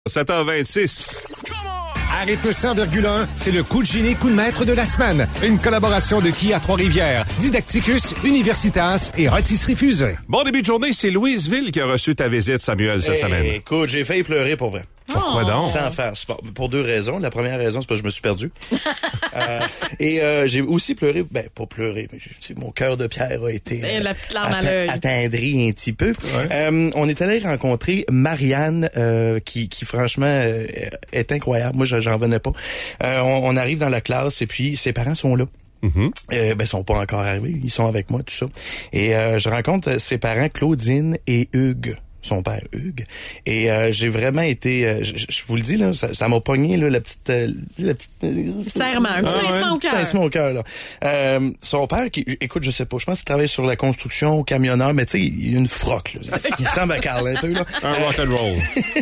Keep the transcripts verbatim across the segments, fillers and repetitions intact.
sept heures vingt-six. À rythme cent virgule un, c'est le coup de génie, coup de maître de la semaine. Une collaboration de Kia Trois-Rivières, Didacticus, Universitas et Rôtisserie Fusée. Bon début de journée, c'est Louisville qui a reçu ta visite, Samuel, cette hey, semaine. Écoute, j'ai failli pleurer pour vrai. Pourquoi donc? Sans faire. Pour deux raisons. La première raison, c'est parce que je me suis perdu. euh, et euh, j'ai aussi pleuré. Ben, pas pleuré, mais j'ai, mon cœur de pierre a été euh, la petite larme atte- à l'œil. attendri un petit peu. Ouais. Euh, on est allé rencontrer Marianne, euh, qui, qui franchement euh, est incroyable. Moi, j'en venais pas. Euh, on, on arrive dans la classe et puis ses parents sont là. Mm-hmm. Euh, ben, ils sont pas encore arrivés. Ils sont avec moi, tout ça. Et euh, je rencontre ses parents, Claudine et Hugues. Son père Hugues. Et euh, j'ai vraiment été, euh, je, je vous le dis là, ça, ça m'a pogné là, la petite, euh, la petite. Euh, Serrement, un petit pincement ah, au cœur. Pincement au cœur là. Euh, son père, qui, écoute, je sais pas, je pense qu'il travaille sur la construction, au camionneur, mais tu sais, il a une froque là. Il ressemble à Carl un peu là. Un rock and roll.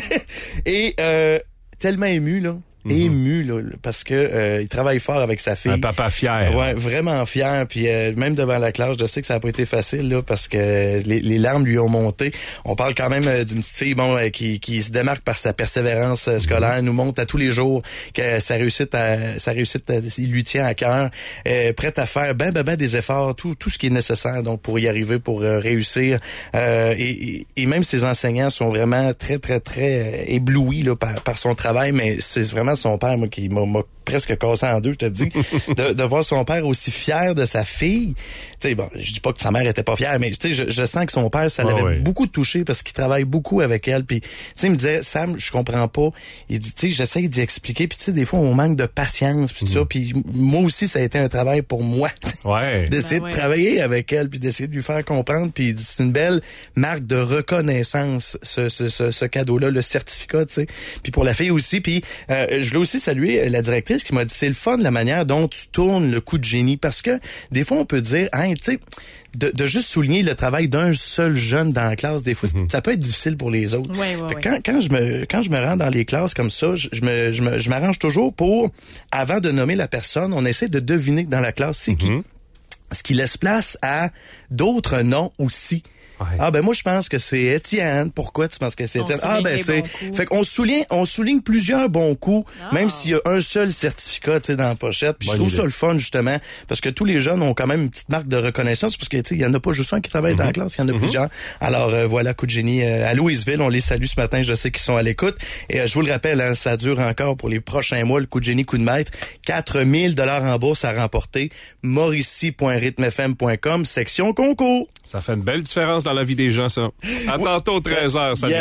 Et euh, tellement ému là. Mm-hmm. Ému là, parce que euh, il travaille fort avec sa fille. Un papa fier. Ouais, vraiment fier. Puis euh, même devant la classe, je sais que ça a pas été facile là, parce que les, les larmes lui ont monté. On parle quand même euh, d'une petite fille bon euh, qui, qui se démarque par sa persévérance euh, scolaire, mm-hmm. nous montre à tous les jours que sa réussite, à, sa réussite, à, il lui tient à cœur, euh, prête à faire ben ben ben des efforts, tout tout ce qui est nécessaire donc pour y arriver, pour euh, réussir. Euh, et, et même ses enseignants sont vraiment très très très euh, éblouis là par, par son travail, mais c'est vraiment son père, moi, qui m'a, m'a presque cassé en deux, je te dis, de, de voir son père aussi fier de sa fille. Tu sais, bon, je dis pas que sa mère était pas fière, mais tu sais, je, je sens que son père, ça l'avait oh oui. beaucoup touché parce qu'il travaille beaucoup avec elle. Puis, tu sais, il me disait, Sam, je comprends pas. Il dit, tu sais, j'essaie d'y expliquer. Puis, tu sais, des fois, on manque de patience, puis tout mm. ça. Puis, moi aussi, ça a été un travail pour moi. Ouais. d'essayer ben ouais. de travailler avec elle, puis d'essayer de lui faire comprendre. Puis, il dit, c'est une belle marque de reconnaissance, ce, ce, ce, ce cadeau-là, le certificat, tu sais. Puis, pour la fille aussi. Puis, euh, je voulais aussi saluer la directrice qui m'a dit, c'est le fun la manière dont tu tournes le coup de génie, parce que des fois on peut dire, hein, tu sais, de, de juste souligner le travail d'un seul jeune dans la classe, des fois mm-hmm. ça peut être difficile pour les autres. Ouais, ouais, fait ouais. Quand, quand je me quand je me rends dans les classes comme ça, je, je me je me je m'arrange toujours pour, avant de nommer la personne, on essaie de deviner dans la classe c'est mm-hmm. qui, ce qui laisse place à d'autres noms aussi. Ouais. Ah ben moi je pense que c'est Étienne. Pourquoi tu penses que c'est Étienne? Ah ben tu sais, fait qu'on souligne on souligne plusieurs bons coups, ah. même s'il y a un seul certificat tu sais dans la pochette. Puis je trouve idée. ça le fun justement parce que tous les jeunes ont quand même une petite marque de reconnaissance parce que tu sais il y en a pas juste un qui travaille mm-hmm. dans la classe, il y en a mm-hmm. plusieurs. Alors euh, voilà, coup de génie euh, à Louisville, on les salue ce matin, je sais qu'ils sont à l'écoute et euh, je vous le rappelle, hein, ça dure encore pour les prochains mois le coup de génie coup de maître, quatre mille dollars en bourse à remporter. mauricie point rythme f m point com section concours. Ça fait une belle différence dans la vie des gens, ça. À tantôt, treize heures. Salut.